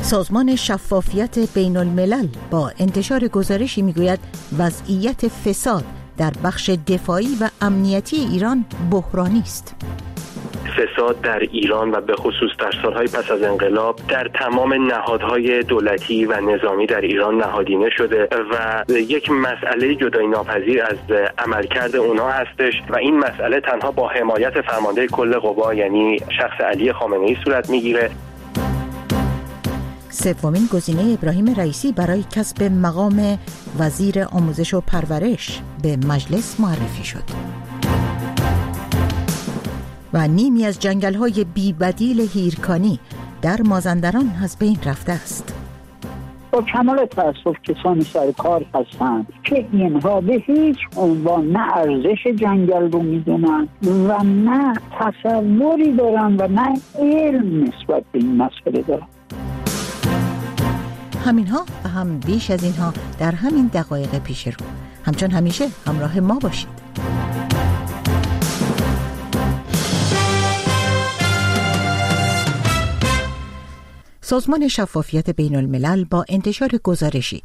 سازمان شفافیت بین الملل با انتشار گزارشی میگوید وضعیت فساد در بخش دفاعی و امنیتی ایران بحرانی است. فساد در ایران و به خصوص در سالهای پس از انقلاب در تمام نهادهای دولتی و نظامی در ایران نهادینه شده و یک مسئله جدایی ناپذیر از عملکرد اونا هستش و این مسئله تنها با حمایت فرمانده کل قوا یعنی شخص علی خامنه‌ای صورت میگیره. سومین گزینه ابراهیم رئیسی برای کسب مقام وزیر آموزش و پرورش به مجلس معرفی شد. و نیمی از جنگل‌های بی‌بدیل هیرکانی در مازندران از بین رفته است. با کمال تأسف کسانی سر کار هستند که اینها به هیچ عنوان نه ارزش جنگل رو میدونن و نه تصوری دارن و نه علم نسبت به این مسئله دارن. همینها و هم بیش از اینها در همین دقایق پیش رو. همچون همیشه همراه ما باشید. سازمان شفافیت بین الملل با انتشار گزارشی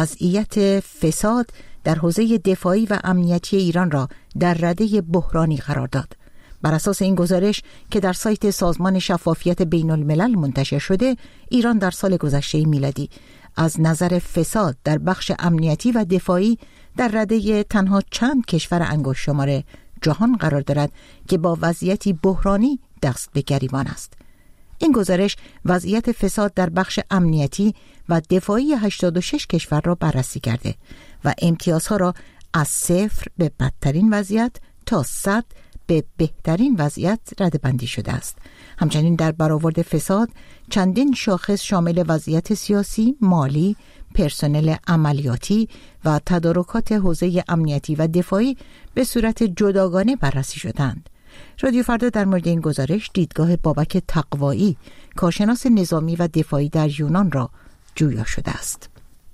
وضعیت فساد در حوزه دفاعی و امنیتی ایران را در رده بحرانی قرار داد. بر اساس این گزارش که در سایت سازمان شفافیت بین الملل منتشر شده، ایران در سال گذشته میلادی از نظر فساد در بخش امنیتی و دفاعی در رده تنها چند کشور انگشت شمار جهان قرار دارد که با وضعیتی بحرانی دست به گریبان است. این گزارش وضعیت فساد در بخش امنیتی و دفاعی 86 کشور را بررسی کرده و امتیازها را از 0 به بدترین وضعیت تا 100 به بهترین وضعیت رده‌بندی شده است. همچنین در برآورد فساد چندین شاخص شامل وضعیت سیاسی، مالی، پرسنل عملیاتی و تدارکات حوزه امنیتی و دفاعی به صورت جداگانه بررسی شدند. رادیو فردا در مورد این گزارش دیدگاه بابک تقوایی، کارشناس نظامی و دفاعی در یونان را جویا شده است.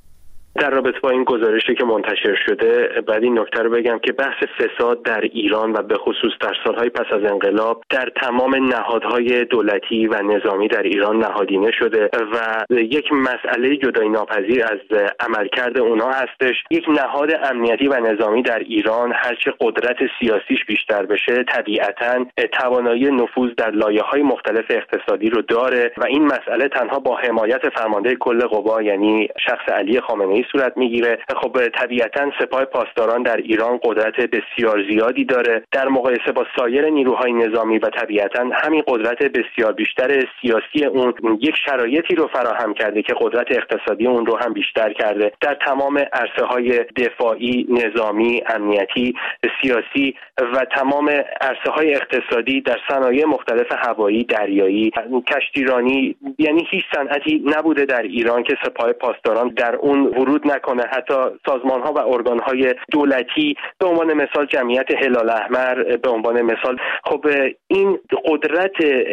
در رابطه با این گزارشی که منتشر شده بعد این نکته رو بگم که بحث فساد در ایران و به خصوص در سالهای پس از انقلاب در تمام نهادهای دولتی و نظامی در ایران نهادینه شده و یک مسئله جدایی ناپذیر از عملکرد اونا هستش. یک نهاد امنیتی و نظامی در ایران هرچه قدرت سیاسیش بیشتر بشه طبیعتاً توانایی نفوذ در لایه‌های مختلف اقتصادی رو داره و این مسئله تنها با حمایت فرمانده کل قوا یعنی شخص علی خامنه‌ای صورت میگیره. خب طبیعتاً سپاه پاسداران در ایران قدرت بسیار زیادی داره در مقایسه با سایر نیروهای نظامی و طبیعتاً همین قدرت بسیار بیشتر سیاسی اون یک شرایطی رو فراهم کرده که قدرت اقتصادی اون رو هم بیشتر کرده. در تمام عرصه‌های دفاعی، نظامی، امنیتی، سیاسی و تمام عرصه‌های اقتصادی در صنایع مختلف هوایی، دریایی، کشتیرانی، یعنی هیچ صنعتی نبوده در ایران که سپاه پاسداران در اون ورود نکنه. حتی سازمان‌ها و ارگان‌های دولتی به عنوان مثال جمعیت هلال احمر به عنوان مثال، خب این قدرت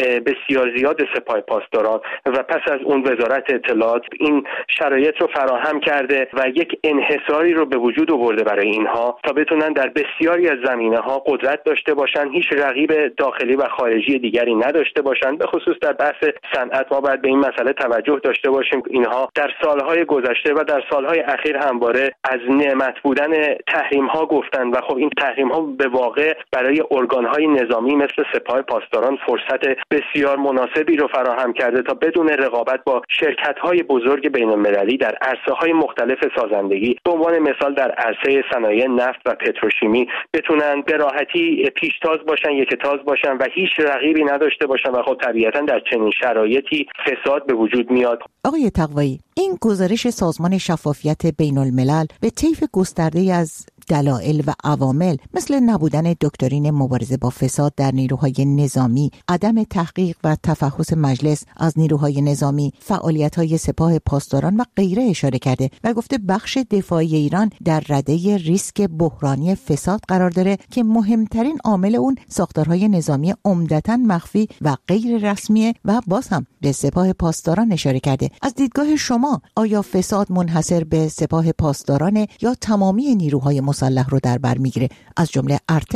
بسیار زیاد سپاه پاسداران و پس از اون وزارت اطلاعات این شرایط رو فراهم کرده و یک انحصاری رو به وجود آورده برای اینها تا بتونن در بسیاری از زمینه‌ها قدرت داشته باشن، هیچ رقیب داخلی و خارجی دیگری نداشته باشن. به خصوص در بحث صنعت ما باید به این مسئله توجه داشته باشیم. اینها در سالهای گذشته و در سالهای اخیر همواره از نعمت بودن تحریم‌ها گفتن و خب این تحریم‌ها به واقع برای ارگان‌های نظامی مثل سپاه پاسداران فرصت بسیار مناسبی رو فراهم کرده تا بدون رقابت با شرکت‌های بزرگ بین‌المللی در عرصه‌های مختلف سازندگی به عنوان مثال در عرصه صنایع نفت و پتروشیمی بتونن به راحتی پیشتاز باشن، یکتاز باشن و هیچ رقیبی نداشته باشن و خب طبیعتاً در چنین شرایطی فساد به وجود میاد. آقای تقوایی، این گزارش سازمان شفافیت بین الملل به طیف گسترده از دلایل و عوامل مثل نبودن دکترین مبارزه با فساد در نیروهای نظامی، عدم تحقیق و تفحص مجلس از نیروهای نظامی، فعالیت‌های سپاه پاسداران و غیره اشاره کرده و گفته بخش دفاعی ایران در رده ریسک بحرانی فساد قرار داره که مهمترین عامل اون ساختارهای نظامی عمدتاً مخفی و غیر رسمیه و باز هم به سپاه پاسداران اشاره کرده. از دیدگاه شما آیا فساد منحصر به سپاه پاسداران یا تمامی نیروهای مسلح رو در بر میگیره از جمله ارتش؟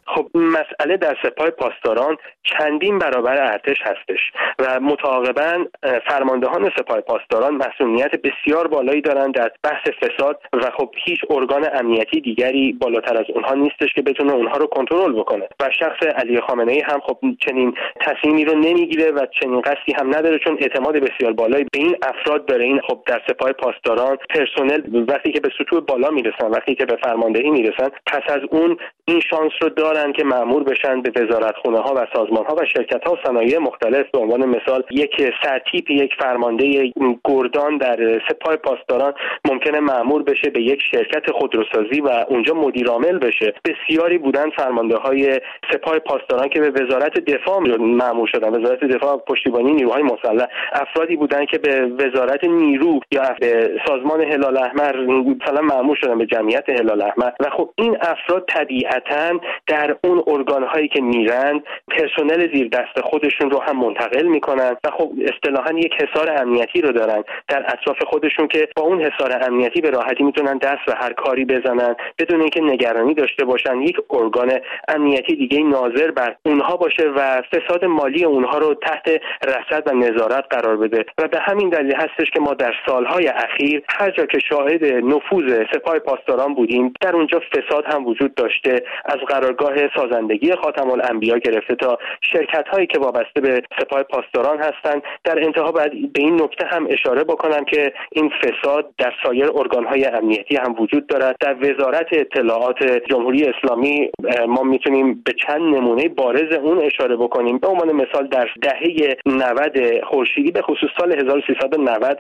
خب مسئله در سپاه پاسداران چندین برابر ارتش هستش و متعاقباً فرماندهان سپاه پاسداران مسئولیت بسیار بالایی دارند در بحث فساد و خب هیچ ارگان امنیتی دیگری بالاتر از اونها نیستش که بتونه اونها رو کنترل بکنه و شخص علی خامنه‌ای هم خب چنین تصمیمی رو نمیگیره و چنین قصدی هم نداره، چون اعتماد بسیار بالایی به این افراد داره. این خب در سپاه پاسداران پرسنل وقتی که به سطوح بالا میرسن، وقتی که به فرماندهی میرسن، پس از اون این شانس رو دارن که مأمور بشن به وزارتخونه ها و سازمان ها و شرکت ها و صنایع مختلف. به عنوان مثال یک سرتیپ، یک فرمانده گردان در سپاه پاسداران ممکنه مأمور بشه به یک شرکت خودروسازی و اونجا مدیر عامل بشه. بسیاری بودن فرمانده های سپاه پاسداران که به وزارت دفاع مأمور شدن، وزارت دفاع، پشتیبانی نیروهای مسلح. افرادی بودن که به وزارت نیرو یا به سازمان هلال احمر مثلا مأمور شدن، به جمعیت هلال احمر. و خب این افراد طبیعتاً در اون ارگان‌هایی که میرن پرسنل زیر دست خودشون رو هم منتقل میکنن و خب اصطلاحاً یک حصار امنیتی رو دارن در اطراف خودشون که با اون حصار امنیتی به راحتی میتونن دست به هر کاری بزنن بدون اینکه نگرانی داشته باشن یک ارگان امنیتی دیگه ناظر بر اونها باشه و فساد مالی اونها رو تحت رصد و نظارت قرار بده. و به همین دلیل هستش که ما در سالهای اخیر هر جا که شاهد نفوذ سپاه پاسداران بودیم در اونجا فساد هم وجود داشته، از قرارگاه سازندگی خاتم الانبیا گرفته تا شرکت هایی که وابسته به سپاه پاسداران هستند. در انتها باید به این نکته هم اشاره بکنم که این فساد در سایر ارگان های امنیتی هم وجود دارد. در وزارت اطلاعات جمهوری اسلامی ما میتونیم به چند نمونه بارز اون اشاره بکنیم. به عنوان مثال در دهه 90 خورشیدی، به خصوص سال 1390 و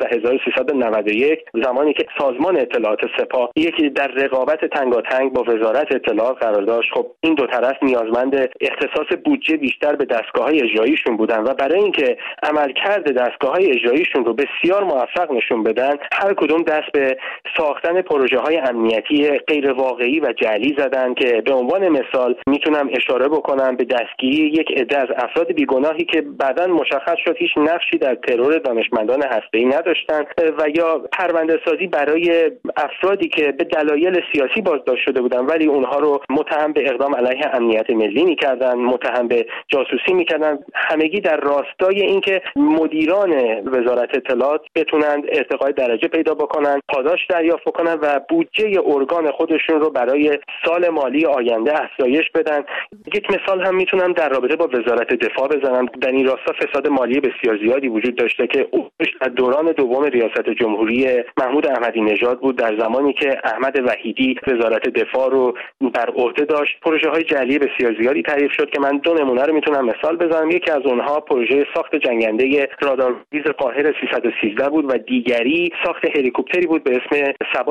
1391، زمانی که سازمان اطلاعات سپاه یکی در رقابت تنگاتنگ با وزارت اطلاعات قرار داشت، خب این دو طرف نیازمند اختصاص بودجه بیشتر به دستگاه‌های اجراییشون بودن و برای اینکه عملکرد دستگاه‌های اجراییشون رو بسیار موفق نشون بدن، هر کدوم دست به ساختن پروژه‌های امنیتی غیر واقعی و جعلی زدن که به عنوان مثال میتونم اشاره بکنم به دستگیری یک عده از افراد بیگناهی که بعداً مشخص شد هیچ نقشی در ترور دانشمندان هسته‌ای نداشتند و یا پرونده سازی برای افرادی که به دلایل سیاسی بازداشت شده بودن ولی اونها رو متهم به اقدام علیه امنیت ملی می‌کردن، متهم به جاسوسی می‌کردن، همگی در راستای اینکه مدیران وزارت اطلاعات بتونن ارتقای درجه پیدا بکنن، پاداش دریافت بکنن و بودجه ارگان خودشون رو برای سال مالی آینده افزایش بدن. یک مثال هم میتونم در رابطه با وزارت دفاع بزنم. در این راستا فساد مالی بسیار زیادی وجود داشته که در دوران دوم ریاست جمهوری محمود احمدی نژاد بود، در زمانی که احمد وحیدی وزارت دفاع رو بر عهده داشت. پروژه‌های جعلی بسیار زیادی تعریف شد که من دو نمونه رو میتونم مثال بزنم. یکی از اونها پروژه ساخت جنگنده رادارگیز قاهر 313 بود و دیگری ساخت هلیکوپتری بود به اسم سبا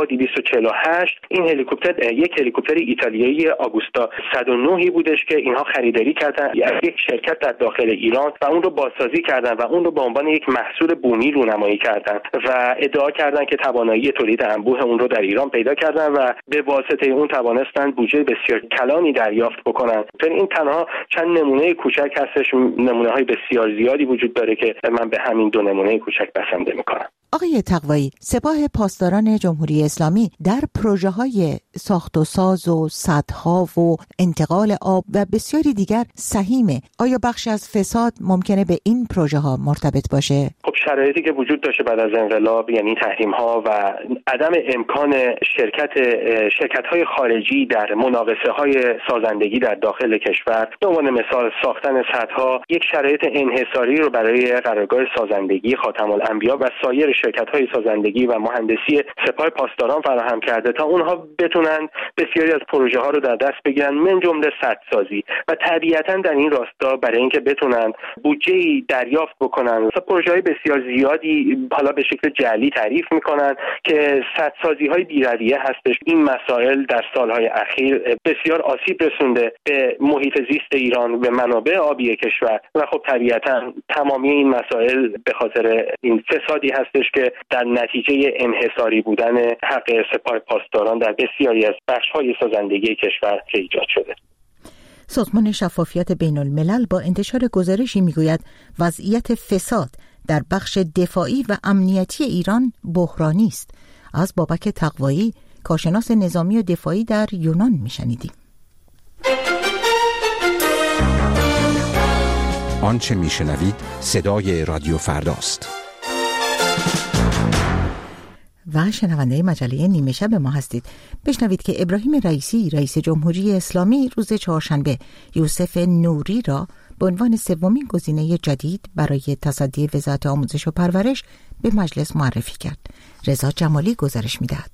248. این هلیکوپتر یک هلیکوپتر ایتالیایی آگوستا 109 بودش که اینها خریداری کردن از یک شرکت در داخل ایران و اون رو بازسازی کردن و اون رو به عنوان یک محصول بومی رونمایی کردن و ادعا کردن که توانایی تولید انبوه اون رو در ایران پیدا کردن و به واسطه اون توانستن بودجه بسیار کلانی دریافت بکنن. این تنها چند نمونه کوچک هستش، نمونه‌های بسیار زیادی وجود داره که من به همین دو نمونه کوچک بسنده می‌کنم. آقای تقوایی، سپاه پاسداران جمهوری اسلامی در پروژه‌های ساخت و ساز و سدها و انتقال آب و بسیاری دیگر سهیمه. آیا بخشی از فساد ممکنه به این پروژه‌ها مرتبط باشه؟ خب شرایطی که وجود داشته بعد از انقلاب، یعنی تحریم‌ها و عدم امکان شرکت‌های خارجی در مناقصه‌های سازندگی در داخل کشور، به عنوان مثال ساختن سدها، یک شرایط انحصاری رو برای قرارگاه سازندگی خاتم الانبیا و سایر شرکت‌های سازندگی و مهندسی سپاه پاسداران فراهم کرده تا اونها بتونن بسیاری از پروژه‌ها رو در دست بگیرن، من جمله سدسازی. و طبیعتاً در این راستا برای اینکه بتونن بودجه‌ای دریافت بکنن، پروژه‌های بسیار زیادی حالا به شکل جعلی تعریف می‌کنن که سدسازی‌های بی‌رویه هستش. این مسائل در سال‌های اخیر بسیار آسیب رسونده به محیط زیست ایران، به منابع آبی کشور و خب طبیعتاً تمامی این مسائل به خاطر این فسادی هستش که در نتیجه انحصاری بودن حق سپاه پاسداران در بسیاری از بخش‌های سازندگی کشور ایجاد شده. سازمان شفافیت بین الملل با انتشار گزارشی میگوید وضعیت فساد در بخش دفاعی و امنیتی ایران بحرانی است. از بابک تقوایی، کارشناس نظامی و دفاعی در یونان میشنیدیم. آنچه میشنوید صدای رادیو فرداست. و شنونده مجله نیمه شب ما هستید. بشنوید که ابراهیم رئیسی رئیس جمهوری اسلامی روز چهارشنبه یوسف نوری را به عنوان سومین گزینه جدید برای تصدی وزارت آموزش و پرورش به مجلس معرفی کرد. رضا جمالی گزارش می‌دهد.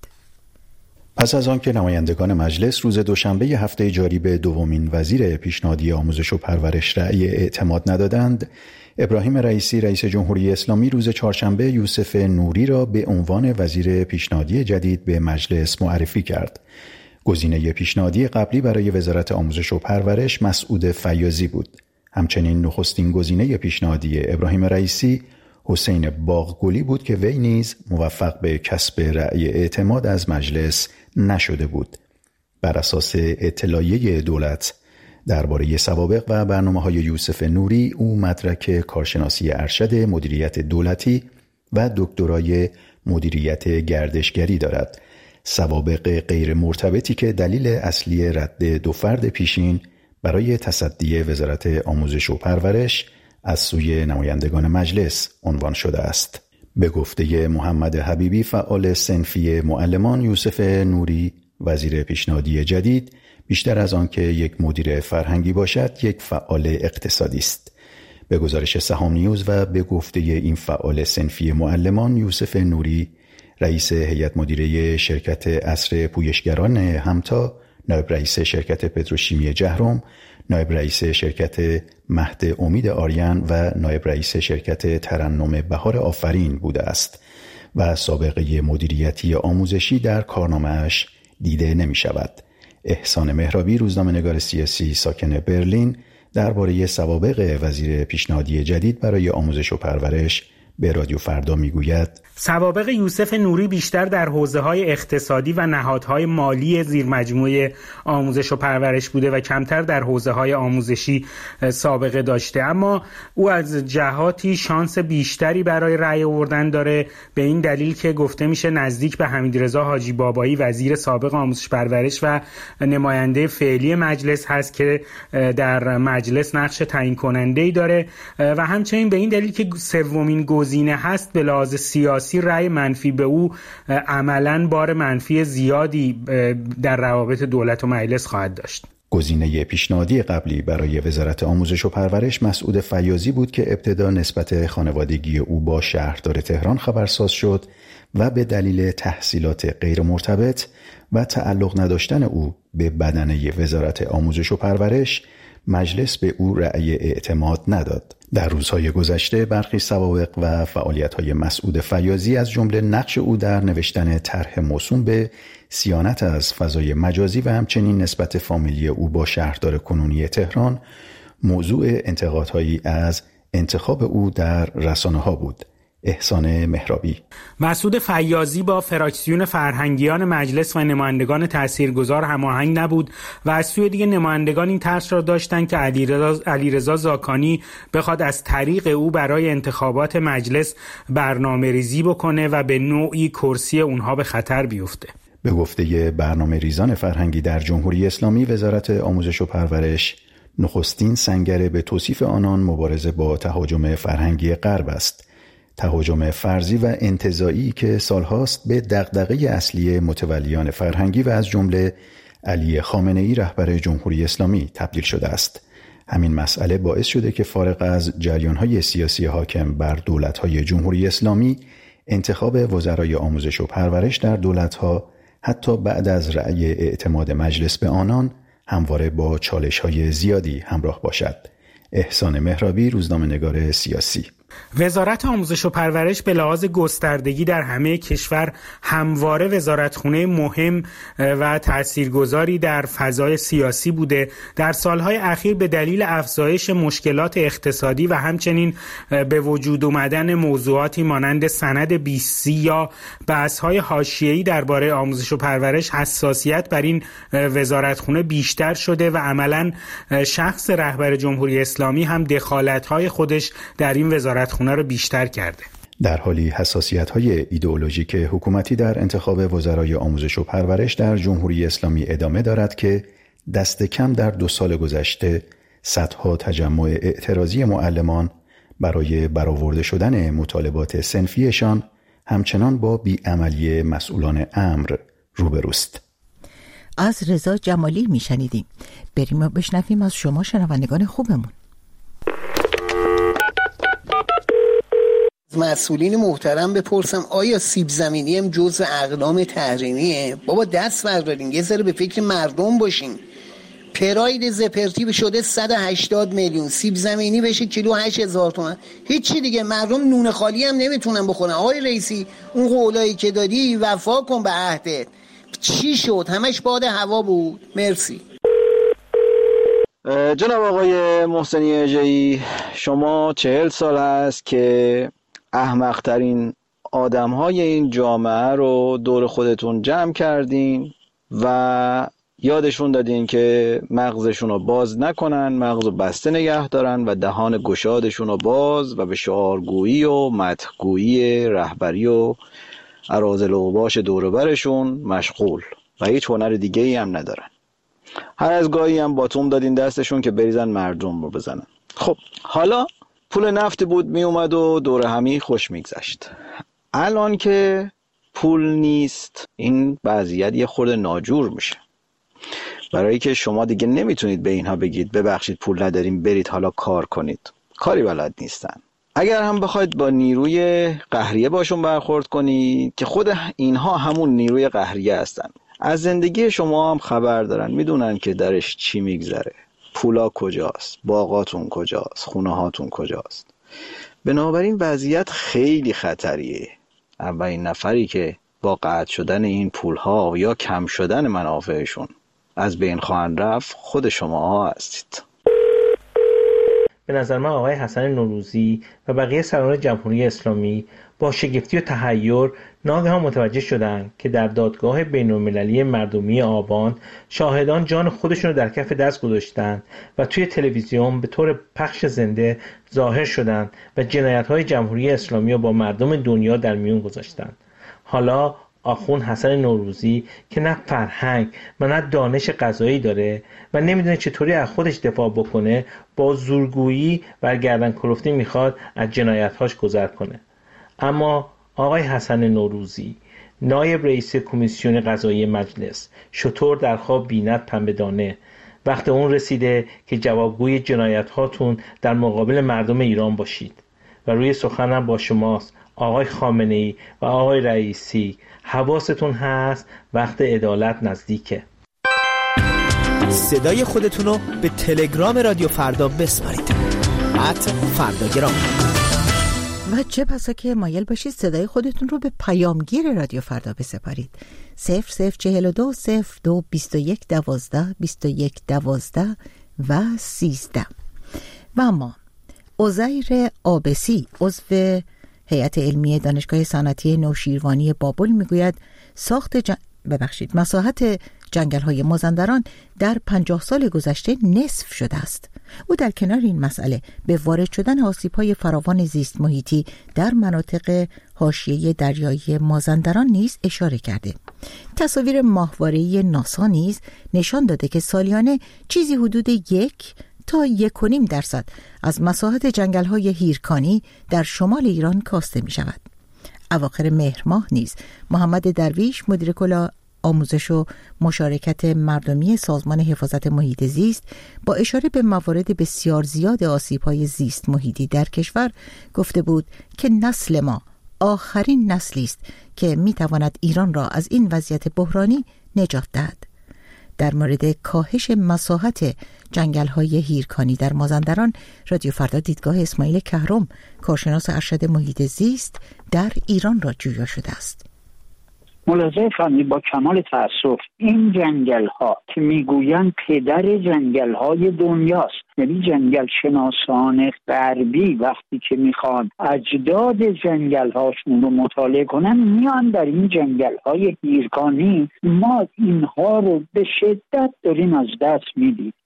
پس از آنکه نمایندگان مجلس روز دوشنبه هفته جاری به دومین وزیر پیشنهادی آموزش و پرورش رأی اعتماد ندادند، ابراهیم رئیسی رئیس جمهوری اسلامی روز چهارشنبه یوسف نوری را به عنوان وزیر پیشنهادی جدید به مجلس معرفی کرد. گزینه پیشنهادی قبلی برای وزارت آموزش و پرورش مسعود فیاضی بود. همچنین نخستین گزینه پیشنهادی ابراهیم رئیسی حسین باغگلی بود که وی نیز موفق به کسب رأی اعتماد از مجلس نشده بود. بر اساس اطلاعیه دولت درباره سوابق و برنامه‌های یوسف نوری، او مدرک کارشناسی ارشد مدیریت دولتی و دکترای مدیریت گردشگری دارد. سوابق غیر مرتبطی که دلیل اصلی رد دو فرد پیشین برای تصدی وزارت آموزش و پرورش از سوی نمایندگان مجلس عنوان شده است. به گفته محمد حبیبی فعال صنفی معلمان، یوسف نوری وزیر پیشنهادی جدید بیشتر از آن که یک مدیر فرهنگی باشد، یک فعال اقتصادی است. به گزارش سهام نیوز و به گفته این فعال صنفی معلمان، یوسف نوری رئیس هیئت مدیره شرکت عصر پویشگران همتا، نایب رئیس شرکت پتروشیمی جهرم، نایب رئیس شرکت مهد امید آریان و نایب رئیس شرکت ترنم بهار آفرین بوده است و سابقه مدیریتی آموزشی در کارنامه‌اش دیده نمی شود. احسان مهرابی، روزنامه‌نگار سیاسی ساکن برلین، درباره سوابق وزیر پیشنهادی جدید برای آموزش و پرورش به رادیو فردا میگوید: سوابق یوسف نوری بیشتر در حوزه‌های اقتصادی و نهادهای مالی زیر مجموعه آموزش و پرورش بوده و کمتر در حوزه‌های آموزشی سابقه داشته، اما او از جهاتی شانس بیشتری برای رأی آوردن داره، به این دلیل که گفته میشه نزدیک به حمیدرضا حاجی بابایی وزیر سابق آموزش پرورش و نماینده فعلی مجلس هست که در مجلس نقش تعیین کننده‌ای داره و همچنین به این دلیل که سومین گزینه هست به لحاظ سیاسی رأی منفی به او عملاً بار منفی زیادی در روابط دولت و مجلس خواهد داشت. گزینه پیشنهادی قبلی برای وزارت آموزش و پرورش مسعود فیاضی بود که ابتدا نسبت خانوادگی او با شهردار تهران خبرساز شد و به دلیل تحصیلات غیر مرتبط و تعلق نداشتن او به بدنه وزارت آموزش و پرورش مجلس به او رأی اعتماد نداد. در روزهای گذشته برخی سوابق و فعالیت‌های مسعود فیاضی از جمله نقش او در نوشتن طرح موسوم به صیانت از فضای مجازی و همچنین نسبت فامیلی او با شهردار کنونی تهران موضوع انتقادهایی از انتخاب او در رسانه‌ها بود. احسان مهرابی: مسعود فیاضی با فراکسیون فرهنگیان مجلس و نمایندگان تاثیرگذار هماهنگ نبود و از سوی دیگه نمایندگان این ترس را داشتند که علیرضا زاکانی بخواد از طریق او برای انتخابات مجلس برنامه‌ریزی بکنه و به نوعی کرسی اونها به خطر بیفته. به گفته برنامه‌ریزان فرهنگی در جمهوری اسلامی، وزارت آموزش و پرورش نخستین سنگر به توصیف آنان مبارزه با تهاجم فرهنگی غرب است. تهاجم فرضی و انتزاعی که سالهاست به دغدغه اصلی متولیان فرهنگی و از جمله علی خامنه‌ای رهبر جمهوری اسلامی تبدیل شده است. همین مسئله باعث شده که فارغ از جریان‌های سیاسی حاکم بر دولت‌های جمهوری اسلامی، انتخاب وزرای آموزش و پرورش در دولت‌ها حتی بعد از رأی اعتماد مجلس به آنان همواره با چالش‌های زیادی همراه باشد. احسان مهرابی، روزنامه‌نگار سیاسی. وزارت آموزش و پرورش به لحاظ گستردگی در همه کشور همواره وزارتخونه مهم و تاثیرگذاری در فضای سیاسی بوده. در سالهای اخیر به دلیل افزایش مشکلات اقتصادی و همچنین به وجود آمدن موضوعاتی مانند سند 20 یا بحث‌های حاشیه‌ای درباره آموزش و پرورش حساسیت بر این وزارتخونه بیشتر شده و عملاً شخص رهبر جمهوری اسلامی هم دخالت‌های خودش در این وزارتخونه رو بیشتر کرده. در حالی حساسیت‌های ایدئولوژیک حکومتی در انتخاب وزرای آموزش و پرورش در جمهوری اسلامی ادامه دارد که دست کم در 2 سال گذشته صدها تجمع اعتراضی معلمان برای برآورده شدن مطالبات صنفیشان همچنان با بیعملی مسئولان امر روبروست. از رضا جمالی میشنیدیم. بریم و بشنویم از شما شنوندگان خوبمون. مسئولین محترم بپرسم آیا سیب زمینی هم جزء اقلام تحریمیه؟ بابا دست بردارین، یه ذره به فکر مردم باشین. پراید زپرتی شده 180 میلیون، سیب زمینی بشه کیلو 8000 تومان. هیچی دیگه، مردم نون خالی هم نمیتونن بخورن. آقای رئیسی اون قولایی که دادی وفا کن به عهدت. چی شد؟ همش باد هوا بود. مرسی. جناب آقای محسنی اژه‌ای، شما 40 سال است که احمق‌ترین آدم‌های این جامعه رو دور خودتون جمع کردین و یادشون دادین که مغزشون رو باز نکنن، مغز رو بسته نگه دارن و دهان گشادشون رو باز و به شعارگویی و مدحگویی رهبری و اراذل اوباش دور و برشون مشغول و هیچ هنر دیگه ای هم ندارن. هر از گاهی هم باتوم دادین دستشون که بریزن مردم رو بزنن. خب حالا پول نفت بود می اومد و دور همی خوش میگذشت. الان که پول نیست این وضعیت یه خورده ناجور میشه، برای که شما دیگه نمیتونید به اینها بگید ببخشید پول نداریم برید حالا کار کنید. کاری بلد نیستن. اگر هم بخواید با نیروی قهریه باشون برخورد کنید که خود اینها همون نیروی قهریه هستن، از زندگی شما هم خبر دارن، میدونن که درش چی میگذره، پولا کجاست، باغاتون کجاست، خونه هاتون کجاست. بنابراین وضعیت خیلی خطریه. اولین نفری که با قطع شدن این پولها یا کم شدن منافعشون از بین خواهند رفت خود شماها هستید. به نظر من آقای حسن نوروزی و بقیه سران جمهوری اسلامی با شگفتی و تحیر ناگهان متوجه شدند که در دادگاه بین‌المللی مردمی آبان شاهدان جان خودشون رو در کف دست گذاشتند و توی تلویزیون به طور پخش زنده ظاهر شدند و جنایت‌های جمهوری اسلامی رو با مردم دنیا در میون گذاشتند. حالا آخوند حسن نوروزی که نه فرهنگ و نه دانش قضایی داره و نمیدونه چطوری از خودش دفاع بکنه، با زورگویی و گردن کلفتی میخواد از جنایت‌هاش گذر کنه. اما آقای حسن نوروزی، نایب رئیس کمیسیون قضایی مجلس، شطور در خواب بیند پنبه دانه، وقت اون رسیده که جوابگوی جنایت‌هاتون در مقابل مردم ایران باشید و روی سخنم با شماست آقای خامنه‌ای و آقای رئیسی. حواستون هست وقت عدالت نزدیکه. صدای خودتون رو به تلگرام رادیو فردا بسپارید. @فرداگرام. و چه بسا که مایل باشید صدای خودتون رو به پیامگیر رادیو فردا بسپارید. 0042 02 21 12 21 12 و 13. و اما عزیر آبسی عضو هیئت علمی دانشگاه صنعتی نوشیروانی بابل میگوید مساحت جنگل‌های مازندران در 50 سال گذشته نصف شده است. او در کنار این مسئله به وارد شدن آسیب‌های فراوان زیست محیطی در مناطق حاشیه دریایی مازندران نیز اشاره کرده. تصاویر ماهواره‌ای ناسا نیز نشان داده که سالیانه چیزی حدود 1 تا 1.5% از مساحت جنگل‌های هیرکانی در شمال ایران کاسته می‌شود. اواخر مهر ماه نیز محمد درویش مدیر کل آموزش و مشارکت مردمی سازمان حفاظت محیط زیست با اشاره به موارد بسیار زیاد آسیب‌های زیست محیطی در کشور گفته بود که نسل ما آخرین نسلی است که می‌تواند ایران را از این وضعیت بحرانی نجات دهد. در مورد کاهش مساحت جنگل‌های هیرکانی در مازندران، رادیو فردا دیدگاه اسماعیل کهرم، کارشناس ارشد محیط زیست در ایران را جویا شده است. ملاحظه فرمی با کمال تأسف این جنگل ها که میگویند پدر جنگل های دنیاست، یعنی جنگل شناسان غربی وقتی که میخوان اجداد جنگل هاشون رو مطالعه کنن میان در این جنگل های هیرکانی. ما اینها رو به شدت داریم از دست میدیم.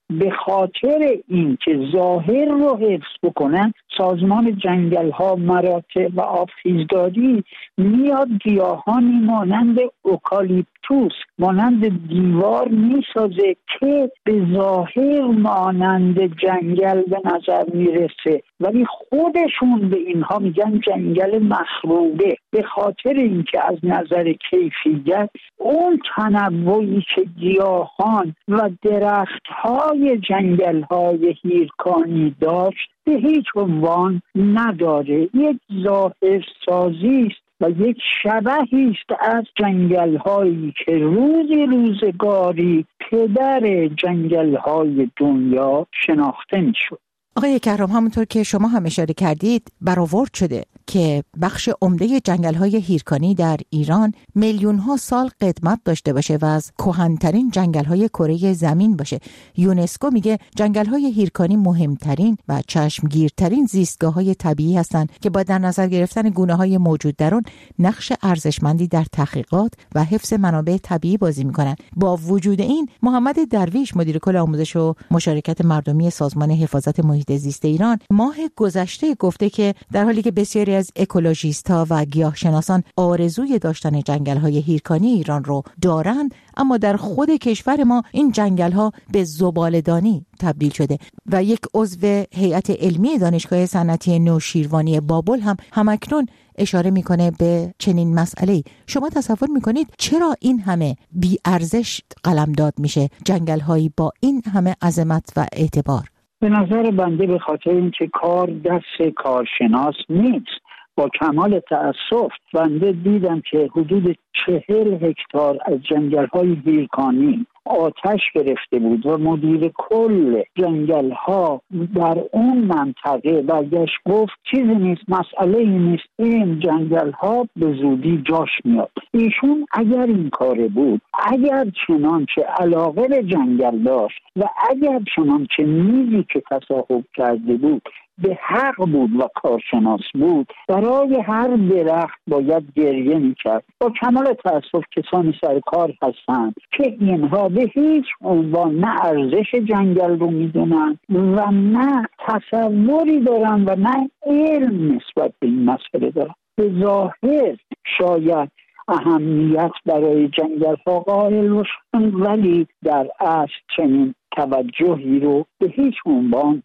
به خاطر این که ظاهر رو حفظ بکنن، سازمان جنگل ها، مراتع و آبخیزداری میاد گیاهانی مانند اوکالیپتوس، مانند دیوار میسازه که به ظاهر مانند جنگل به نظر میرسه، ولی خودشون به اینها میگن جنگل مخروبه، به خاطر اینکه از نظر کیفیت اون تنوعی که گیاهان و درختهای جنگل‌های هیرکانی داشت به هیچ عنوان نداره. یک ظاهر سازی است و یک شبحی است از جنگل‌هایی که روزگاری پدر جنگل‌های دنیا شناخته می‌شد. آقای کرام، همونطور که شما هم اشاره کردید برآورد شده که بخش عمده جنگل‌های هیرکانی در ایران میلیون‌ها سال قدمت داشته باشه و از کهن‌ترین جنگل‌های کره زمین باشه. یونسکو میگه جنگل‌های هیرکانی مهمترین و چشمگیرترین زیستگاه‌های طبیعی هستند که با در نظر گرفتن گونه‌های موجود در آن نقش ارزشمندی در تحقیقات و حفظ منابع طبیعی بازی می‌کنند. با وجود این، محمد درویش، مدیر کل آموزش و مشارکت مردمی سازمان حفاظت محیط زیست ایران، ماه گذشته گفته که در حالی که بسیاری از اکولوژیست‌ها و گیاهشناسان آرزوی داشتن جنگل‌های هیرکانی ایران رو دارند، اما در خود کشور ما این جنگل‌ها به زباله‌دانی تبدیل شده و یک عضو هیئت علمی دانشگاه صنعتی نوشیروانی بابل هم همکنون اشاره میکنه به چنین مسئله‌ای. شما تصور میکنید چرا این همه بی ارزش قلمداد میشه جنگل‌هایی با این همه عظمت و اعتبار؟ به نظر بنده به خاطر اینکه کار دست کارشناس نیست. با کمال تأسف بنده دیدم که حدود 40 هکتار از جنگل‌های هیرکانی آتش گرفته بود و مدیر کل جنگل‌ها در اون منطقه برگشت گفت چیزی نیست، مسئله ای نیست، این جنگل‌ها به زودی جاش میاد. ایشون اگر این کاره بود، اگر چنانچه علاقه به جنگل داشت و اگر چنانچه میزی که تصاحب کرده بود به حق بود و کارشناس بود، برای هر درخت باید گریه میکرد. با کمال تأسف کسانی سر کار هستند که اینها به هیچ عنوان نه ارزش جنگل رو میدونن و نه تصوری دارن و نه علم نسبت به این مسئله دارن. به ظاهر شاید اهمیت برای جنگل ها قائل باشن، ولی در اصل چنین توجهی رو به هیچ عنوان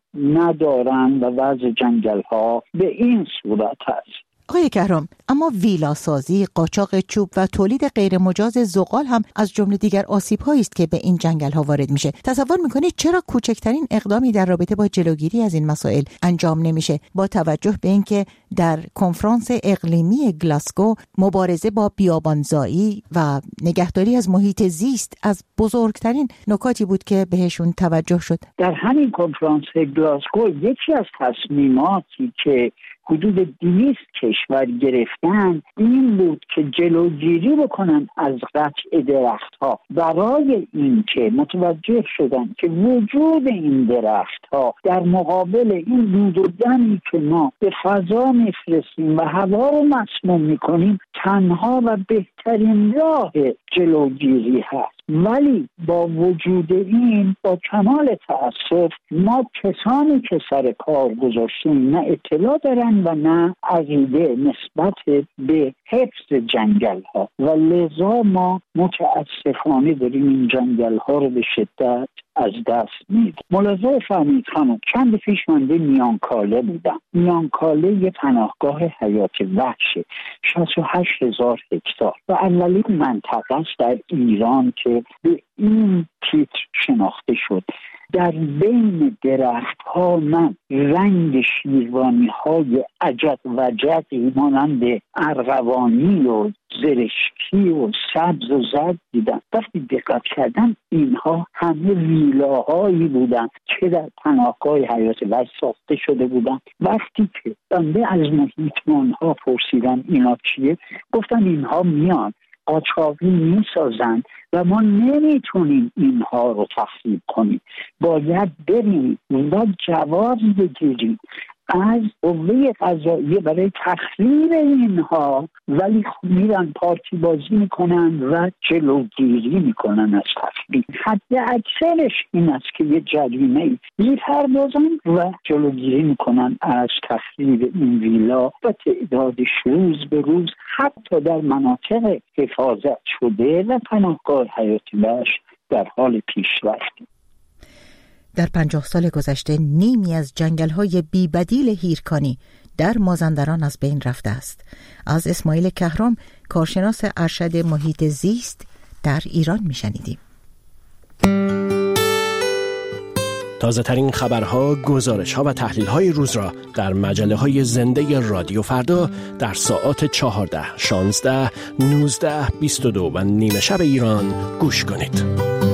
ندارن و وضع جنگل ها به این صورت هست. آقای کرام، اما ویلاسازی، قاچاق چوب و تولید غیر مجاز زغال هم از جمله دیگر آسیب‌هایی است که به این جنگل‌ها وارد میشه. تصور می‌کنید چرا کوچکترین اقدامی در رابطه با جلوگیری از این مسائل انجام نمیشه، با توجه به اینکه در کنفرانس اقلیمی گلاسگو مبارزه با بیابانزایی و نگهداری از محیط زیست از بزرگترین نکاتی بود که بهشون توجه شد؟ در همین کنفرانس گلاسگو یکی از تصمیماتی که حدود 200 کشور گرفتن این بود که جلوگیری بکنن از قطع درختها، برای اینکه متوجه شدن که وجود این درختها در مقابل این دود و دمی که ما به فضا میفرستیم و هوا رو مسموم میکنیم تنها و بهترین راه جلوگیری هست. ولی با وجود این، با کمال تأسف، ما کسانی که سر کار گذاشتیم نه اطلاع دارن و نه عقیده نسبت به حفظ جنگل ها و لذا ما متاسفانه داریم این جنگل ها رو به شدت از دست میدیم. ملاحظه فرمایید خانم، چند پیش من به میانکاله بودم. میانکاله یه پناهگاه حیات وحشه، 68,000 هکتار و اولین منطقه است در ایران که به این تیتر شناخته شد. در بین درخت ها من رنگ شیروانی های عجب و جدی مانند ارغوانی و زرشکی و سبز و زرد دیدم. وقتی دقت کردم اینها همه ویلاهایی بودن که در پناهگاه حیات وحش ساخته شده بودن. وقتی که بنده از محیطمان ها پرسیدم اینا چیه، گفتن اینها میان قاچاقی میسازن و ما نمیتونیم اینها رو تخریب کنیم، باید بریم و جواز بگیریم از قوه قضاییه برای تخریب اینها، ولی میرن پارتی بازی میکنن و جلوگیری میکنن از تخریب. حد اکثرش این است که یه جریمه میپردازن و جلوگیری میکنن از تخریب این ویلا و تعدادش روز به روز حتی در مناطق حفاظت شده و پناهگاه حیات وحش در حال پیشرفت. در 50 سال گذشته نیمی از جنگل‌های بی‌بدیل هیرکانی در مازندران از بین رفته است. از اسماعیل کهرام، کارشناس ارشد محیط زیست در ایران میشنیدیم. تازه ترین خبرها، گزارش‌ها و تحلیل‌های روز را در مجله‌های زنده رادیو فردا در ساعات 14، 16، 19، 22 و نیمه شب ایران گوش کنید.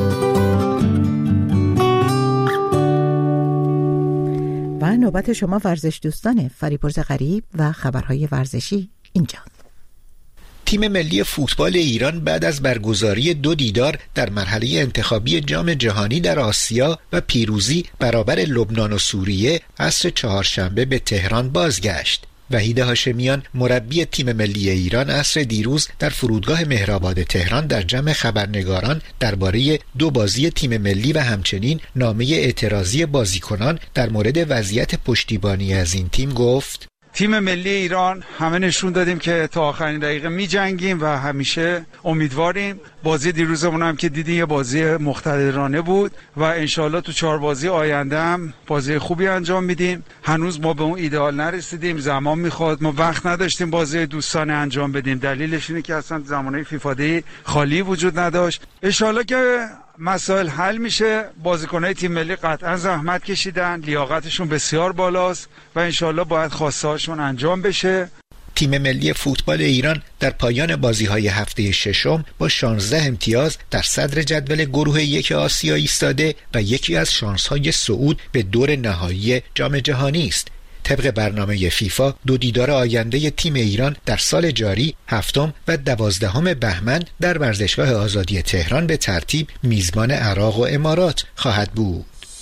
و نوبت شما ورزش دوستانه. فریبرز غریب و خبرهای ورزشی اینجا. تیم ملی فوتبال ایران بعد از برگزاری 2 دیدار در مرحله انتخابی جام جهانی در آسیا و پیروزی برابر لبنان و سوریه عصر چهارشنبه به تهران بازگشت. وحید هاشمیان مربی تیم ملی ایران عصر دیروز در فرودگاه مهرآباد تهران در جمع خبرنگاران درباره 2 بازی تیم ملی و همچنین نامه اعتراضی بازیکنان در مورد وضعیت پشتیبانی از این تیم گفت: تیم ملی ایران همه نشون دادیم که تا آخرین دقیقه می جنگیم و همیشه امیدواریم. بازی دیروزمون هم که دیدیم یه بازی مقتدرانه بود و انشالله تو 4 بازی آینده هم بازی خوبی انجام میدیم. هنوز ما به اون ایدئال نرسیدیم، زمان میخواد، ما وقت نداشتیم بازی دوستانه انجام بدیم. دلیلش اینه که اصلا زمانه فیفا دی خالی وجود نداشت. انشالله که مسائل حل میشه. بازیکن‌های تیم ملی قطعا زحمت کشیدن، لیاقتشون بسیار بالاست و انشالله باید خواسته‌هاشون انجام بشه. تیم ملی فوتبال ایران در پایان بازی‌های هفته ششم با 16 امتیاز در صدر جدول گروه 1 آسیا ایستاده و یکی از شانس‌های صعود به دور نهایی جام جهانی است. طبق برنامه فیفا 2 دیدار آینده تیم ایران در سال جاری 7 و 12 بهمن در ورزشگاه آزادی تهران به ترتیب میزبان عراق و امارات خواهد بود.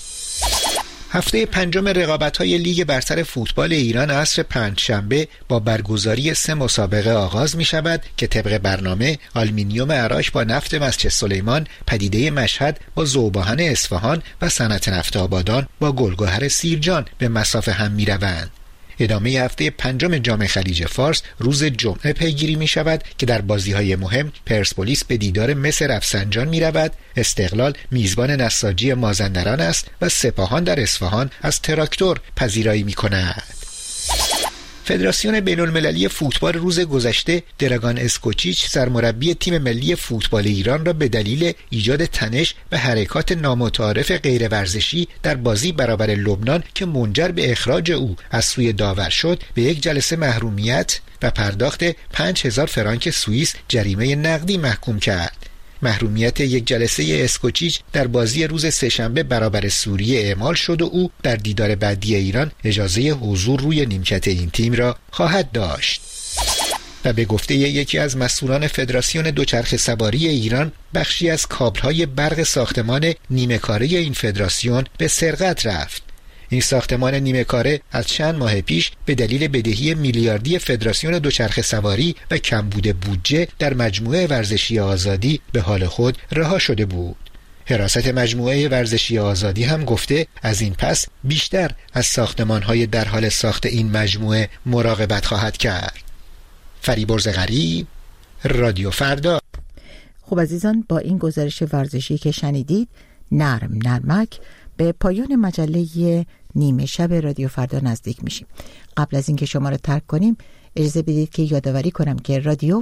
هفته 5 رقابت‌های لیگ برتر فوتبال ایران عصر پنجشنبه با برگزاری 3 مسابقه آغاز می‌شود که طبق برنامه آلومینیوم عراق با نفت مسجد سلیمان، پدیده مشهد با ذوباهن اصفهان و صنعت نفت آبادان با گلگهر سیرجان به مصاف هم می‌روند. ادامه هفته 5 جام خلیج فارس روز جمعه پیگیری می شود که در بازی‌های مهم پرسپولیس به دیدار مس رفسنجان می رود، استقلال میزبان نساجی مازندران است و سپاهان در اصفهان از تراکتور پذیرایی می کند. فدراسیون بین‌المللی فوتبال روز گذشته دراگان اسکوچیچ سرمربی تیم ملی فوتبال ایران را به دلیل ایجاد تنش و حرکات نامتعارف غیر ورزشی در بازی برابر لبنان که منجر به اخراج او از سوی داور شد به 1 جلسه محرومیت و پرداخت 5000 فرانک سوئیس جریمه نقدی محکوم کرد. محرومیت 1 جلسه اسکوچیچ در بازی روز سه‌شنبه برابر سوریه اعمال شد و او در دیدار بعدی ایران اجازه حضور روی نیمکت این تیم را خواهد داشت. و به گفته یکی از مسئولان فدراسیون دوچرخه سواری ایران، بخشی از کابل‌های برق ساختمان نیمه‌کاره این فدراسیون به سرقت رفت. این ساختمان نیمه کاره از چند ماه پیش به دلیل بدهی میلیاردی فدراسیون دوچرخه سواری و کمبود بودجه در مجموعه ورزشی آزادی به حال خود رها شده بود. حراست مجموعه ورزشی آزادی هم گفته از این پس بیشتر از ساختمان‌های در حال ساخت این مجموعه مراقبت خواهد کرد. فریبرز غریب، رادیو فردا. خب عزیزان، با این گزارش ورزشی که شنیدید نرمک به پایان مجله نیمه شب رادیو فردا نزدیک میشیم. قبل از اینکه شما رو ترک کنیم اجازه بدید که یادآوری کنم که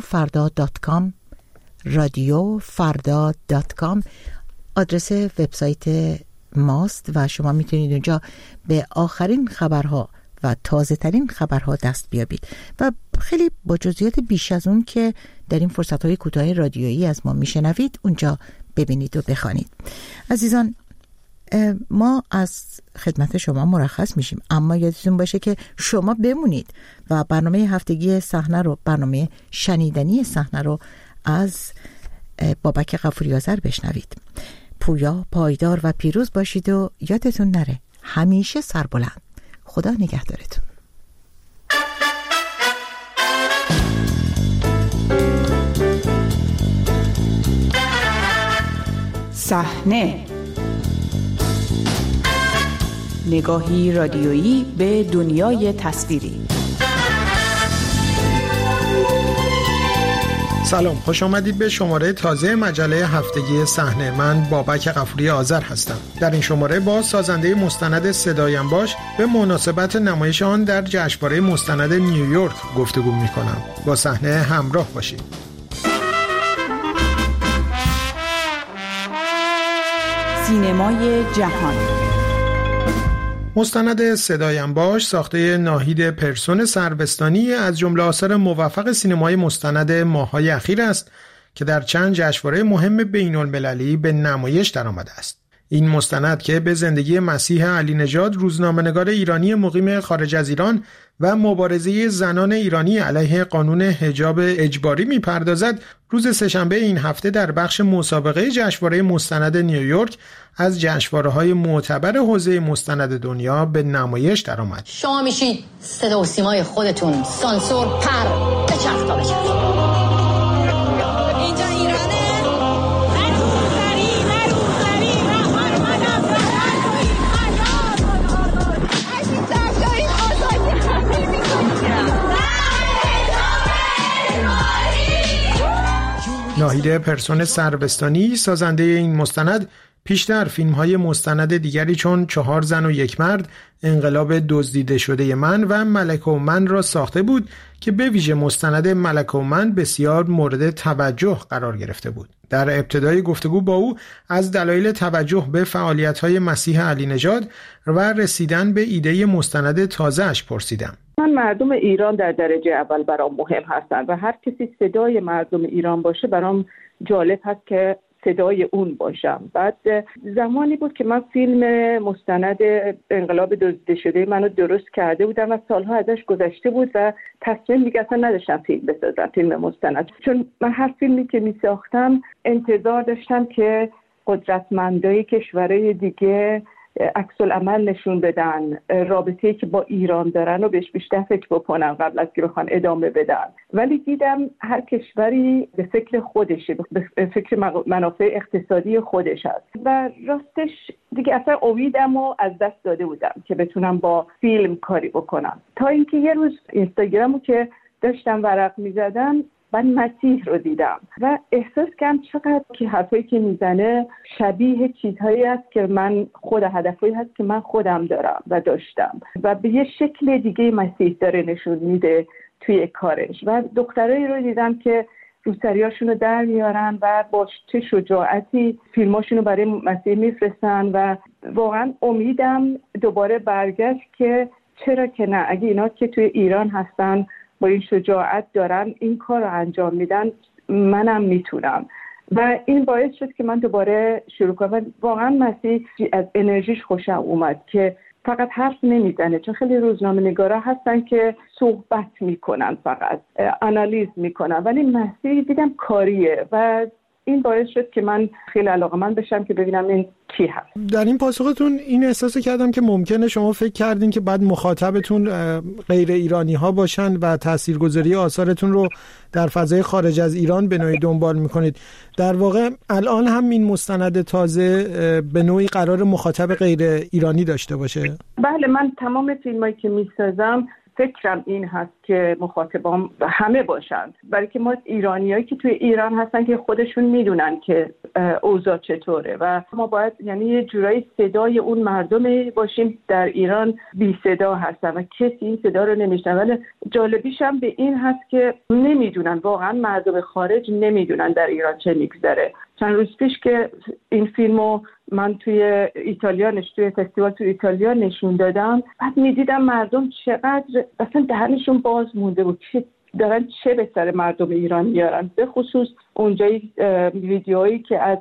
radiofarda.com آدرس وبسایت ماست و شما میتونید اونجا به آخرین خبرها و تازه ترین خبرها دست بیابید و خیلی با جزئیات بیش از اون که در این فرصت‌های کوتاه رادیویی از ما میشنوید اونجا ببینید و بخوانید. عزیزان، ما از خدمت شما مرخص میشیم، اما یادتون باشه که شما بمونید و برنامه هفتگی صحنه رو، برنامه شنیدنی صحنه رو از بابک غفوری آذر بشنوید. پویا، پایدار و پیروز باشید و یادتون نره همیشه سربلند. خدا نگهدارتون. صحنه، نگاهی رادیویی به دنیای تصویری. سلام، خوش آمدید به شماره تازه مجله هفتگی صحنه. من بابک غفوری آذر هستم. در این شماره با سازنده مستند صدایم باش به مناسبت نمایش آن در جشنواره مستند نیویورک گفتگو می‌کنم. با صحنه همراه باشید. سینمای جهان. مستند صدایم باش ساخته ناهید پرسون سربستانی از جمله آثار موفق سینمای مستند ماه‌های اخیر است که در چند جشنواره مهم بین‌المللی به نمایش درآمده است. این مستند که به زندگی مسیح علی نژاد، روزنامه‌نگار ایرانی مقیم خارج از ایران و مبارزه زنان ایرانی علیه قانون حجاب اجباری می‌پردازد، روز سه‌شنبه این هفته در بخش مسابقه جشنواره مستند نیویورک از جشنواره‌های معتبر حوزه مستند دنیا به نمایش درآمد. شما میشید صدا و سیمای خودتون، سانسور پر بچرخ تا بچرخ. ناهید پرسون سربستانی سازنده این مستند پیشتر فیلم‌های مستند دیگری چون 4 زن و 1 مرد، انقلاب دزدیده شده من و ملکه و من را ساخته بود که به ویژه مستند ملکه و من بسیار مورد توجه قرار گرفته بود. در ابتدای گفتگو با او از دلایل توجه به فعالیت‌های مسیح علی نژاد و رسیدن به ایده مستند تازه‌اش پرسیدم. من مردم ایران در درجه اول برام مهم هستند و هر کسی صدای مردم ایران باشه برام جالب هست که صدای اون باشم. بعد زمانی بود که من فیلم مستند انقلاب دزدیده شده منو درست کرده بودم و سالها ازش گذشته بود و تصمیم دیگه اصلا نداشتم فیلم بسازم، فیلم مستند، چون من هر فیلمی که می ساختم انتظار داشتم که قدرتمندای کشورهای دیگه عکس العمل نشون بدن، رابطه‌ای که با ایران دارن رو بهش بیشتر فکر بکنن قبل از که بخوان ادامه بدن. ولی دیدم هر کشوری به فکر خودشه، به فکر منافع اقتصادی خودش هست و راستش دیگه اصلا امیدم رو از دست داده بودم که بتونم با فیلم کاری بکنم، تا اینکه یه روز اینستاگرامو که داشتم ورق می‌زدم من مسیح رو دیدم و احساس کردم چقدر که حرفایی که میزنه شبیه چیزهایی است که من هدفهایی هست که من خودم دارم و داشتم و به یه شکل دیگه مسیح داره نشون میده توی کارش. و دخترایی رو دیدم که روسریاشون رو در میارن و با چه شجاعتی فیلماشون رو برای مسیح میفرستن و واقعا امیدم دوباره برگشت که چرا که نه، اگه اینا که توی ایران هستن با این شجاعت دارن این کار رو انجام میدن، منم میتونم. و این باعث شد که من دوباره شروع کنم. واقعا مسیح از انرژیش خوشم اومد که فقط حرف نمیزنه، چون خیلی روزنامه‌نگارا هستن که صحبت میکنن، فقط آنالیز میکنن، ولی مسیح دیدم کاریه و این باعث شد که من خیلی علاقه‌مند بشم که ببینم این کی هست. در این پاسختون این احساس کردم که ممکنه شما فکر کردین که بعد مخاطبتون غیر ایرانی ها باشن و تاثیرگذاری آثارتون رو در فضای خارج از ایران به نوعی دنبال میکنید. در واقع الان هم این مستند تازه به نوعی قرار مخاطب غیر ایرانی داشته باشه؟ بله، من تمام فیلمایی که میسازم فکرم این هست که مخاطبام همه باشن، برای که ما ایرانیایی که توی ایران هستن که خودشون میدونن که اوضاع چطوره و ما باید یعنی یه جورایی صدای اون مردم باشیم. در ایران بی صدا هستن و کسی این صدا رو نمیشنوه. ولی جالبیش هم به این هست که نمیدونن، واقعا مردم خارج نمیدونن در ایران چه میگذره. چند روز پیش که این فیلمو من توی فستیوال توی ایتالیا نشون دادم، بعد میدیدم مردم چقدر اصلا دهنشون باز مونده بود که دارن چه به سر مردم ایران میارن، به خصوص اونجایی ویدیوهایی که از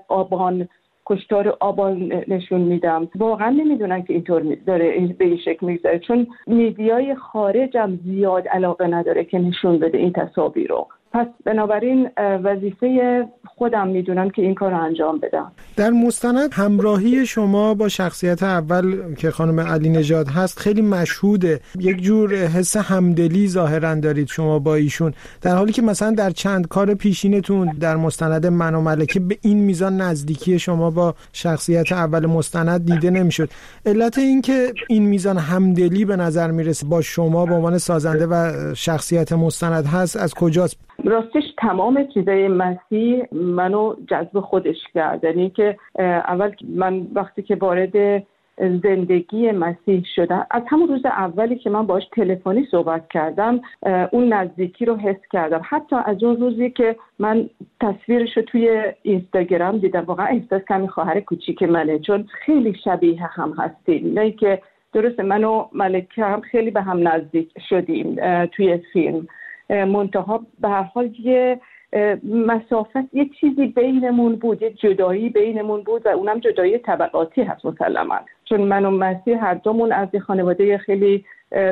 کشتار آبان نشون میدم. واقعا نمیدونن که اینطور داره به این شکل میگذره، چون میدیای خارج هم زیاد علاقه نداره که نشون بده این تصاویر رو. پس بنابراین وظیفه خودم میدونم که این کار رو انجام بدم. در مستند همراهی شما با شخصیت اول که خانم علی نژاد هست خیلی مشهوده، یک جور حس همدلی ظاهرا دارید شما با ایشون، در حالی که مثلا در چند کار پیشینتون در مستند من و ملکه به این میزان نزدیکی شما با شخصیت اول مستند دیده نمیشد. علت این که این میزان همدلی به نظر میرسه با شما به عنوان سازنده و شخصیت مستند هست از کجاست؟ راستش تمام چیزای مسیح منو جذب خودش کرد. یعنی که اول من وقتی که وارد زندگی مسیح شدم، از همون روز اولی که من باهاش تلفنی صحبت کردم اون نزدیکی رو حس کردم. حتی از اون روزی که من تصویرش رو توی اینستاگرام دیدم واقعا احساس کردم خواهر کوچیک منه، چون خیلی شبیه هم هستیم. نه که درست من و ملکه هم خیلی به هم نزدیک شدیم توی فیلم، منتها به هر حال یه مسافت، یه چیزی بینمون بود، یه جدایی بینمون بود و اونم جدایی طبقاتی هست مسلما، چون من و مسیح هر دومون از یه خانواده خیلی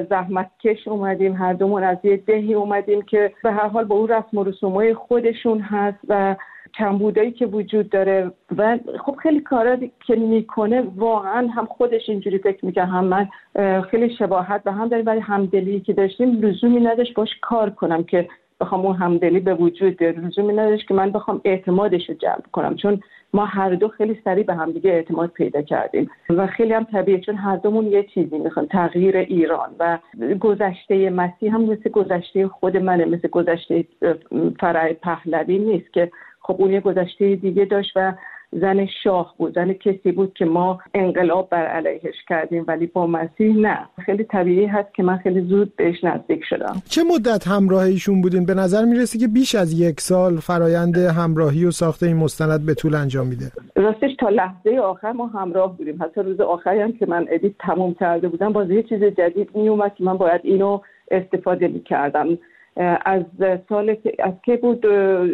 زحمتکش اومدیم، هر دومون از یه دهی اومدیم که به هر حال با اون رسم و رسومای خودشون هست و کمبودایی که وجود داره و خب خیلی کارا که میکنه واقعا هم خودش اینجوری فکر میکنه هم من خیلی شباهت به هم داریم، ولی همدلی که داشتیم لزومی نداشت باش کار کنم که بخوام اون همدلی به وجود بیاره، لزومی نداشت که من بخوام اعتمادش رو جلب کنم، چون ما هر دو خیلی سریع به هم دیگه اعتماد پیدا کردیم و خیلی هم طبیعیه، چون هر دومون یه چیزی میخوام، تغییر ایران و گذشته مسیح هم مثل گذشته خود منه، مثل گذشته فرح پهلوی نیست که خب اون یه گذشته دیگه داشت و زن شاه بود، زن کسی بود که ما انقلاب بر علیهش کردیم، ولی با مسیح نه. خیلی طبیعی هست که من خیلی زود بهش نزدیک شدم. چه مدت همراه ایشون بودین؟ به نظر میرسه که بیش از 1 سال فرایند همراهی و ساخت این مستند به طول انجام میده. راستش تا لحظه آخر ما همراه بودیم، حتی روز آخری هم که من ادیت تموم کرده بودم باز یه چیز جدید میومد که من باید اینو استفاده میکردم. از سال از که بود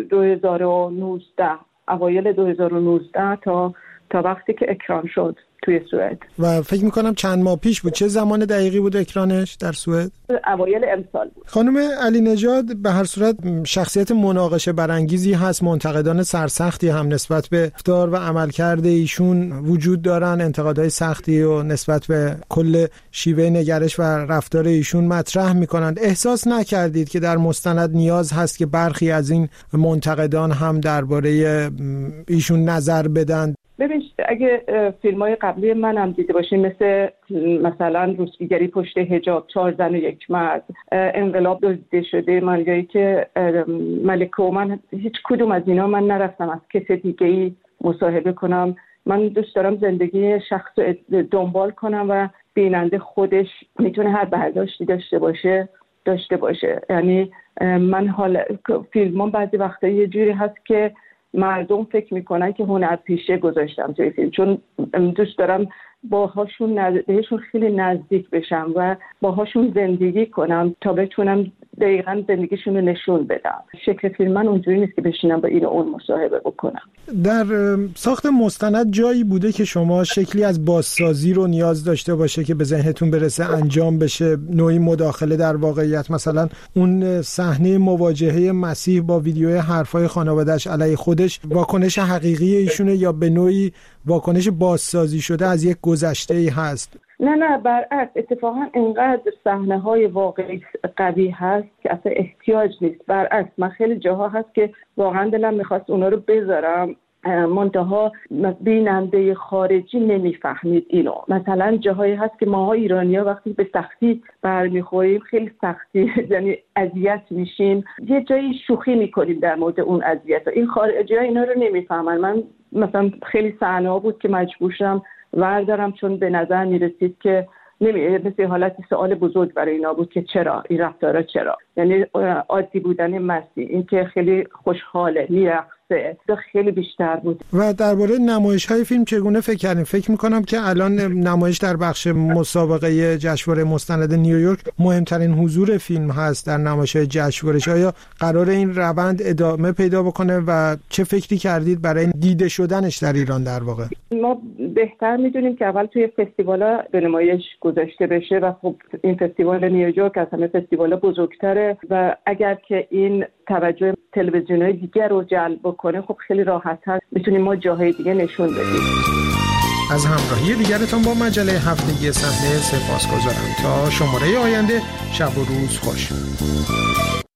2019 اوایل 2019 تا وقتی که اکران شد توی سوئد و فکر میکنم چند ماه پیش بود. چه زمان دقیقی بود اکرانش در سوئد؟ اوایل امسال بود. خانم علی نژاد به هر صورت شخصیت مناقشه برانگیزی هست، منتقدان سرسختی هم نسبت به رفتار و عملکرد ایشون وجود دارن، انتقادهای سختی و نسبت به کل شیوه نگرش و رفتار ایشون مطرح میکنن. احساس نکردید که در مستند نیاز هست که برخی از این منتقدان هم درباره ایشون نظر بدن؟ ببین اگه فیلم‌های قبلی منم دیده باشین، مثلا روسپیگری پشت حجاب، 4 زن و 1 مرد، انقلاب دزدیده شده، مانگایی که ملکه و من، هیچ کدوم از اینا من نرفتم از کس دیگه‌ای مصاحبه کنم. من دوست دارم زندگی شخص رو دنبال کنم و بیننده خودش میتونه هر برداشتی داشته باشه. یعنی من فیلمام بعضی وقتا یه جوری هست که مردم فکر میکنن که هنرپیشه گذاشتم توی فیلم، چون دوست دارم بهشون خیلی نزدیک بشم و باهاشون زندگی کنم تا بتونم دقیقاً زندگیشون رو نشون بدم. شکل فیلم من اونجوری نیست که بشینم با این و اون مصاحبه بکنم. در ساخت مستند جایی بوده که شما شکلی از بازسازی رو نیاز داشته باشه که به ذهنتون برسه انجام بشه، نوعی مداخله در واقعیت، مثلا اون صحنه مواجهه مسیح با ویدیوی حرفای خانواده‌اش علیه خودش واکنش حقیقی ایشونه یا به نوعی واکنش بازسازی شده از یک گذشته‌ای هست؟ نه برعکس، اتفاقا اینقدر صحنه‌های واقعی قوی هست که اصلا احتیاج نیست. برعکس من خیلی جاها هست که واقعا دلم میخواست اونا رو بذارم، منتها بیننده خارجی نمیفهمید اینو. مثلا جاهایی هست که ماها ایرانی‌ها وقتی به سختی برمیخوریم، خیلی سختی یعنی اذیت میشیم، یه جایی شوخی میکنیم در مورد اون اذیت. این خارجی‌ها اینا رو نمیفهمن. من مثلا خیلی صحنه‌ها بود که مجبور شدم وردارم، چون به نظر میرسید که مثل حالت سوال بزرگ برای اینا بود که چرا این رفتارا، چرا، یعنی عادی بودن مسیح، این که خیلی خوشحاله، میرقصه، خیلی بیشتر بود. و درباره نمایش‌های فیلم چگونه فکر کردیم؟ فکر می‌کنم که الان نمایش در بخش مسابقه جشنواره مستند نیویورک مهمترین حضور فیلم هست در نمایش‌های جشنواره‌ش. آیا قرار این روند ادامه پیدا بکنه و چه فکری کردید برای دیده شدنش در ایران در واقع؟ ما بهتر می‌دونیم که اول توی فستیوالا به نمایش گذاشته بشه و خب این فستیوال نیویورک از همه فستیوالا بزرگتره و اگر که این توجه تلویزیون‌های دیگر رو جلب بکنه خب خیلی راحت هست میتونیم ما جاهای دیگه نشون بدیم. از همراهی دیگرتان با مجله هفتگی صحنه سپاسگزارم. تا شماره آینده، شب و روز خوش.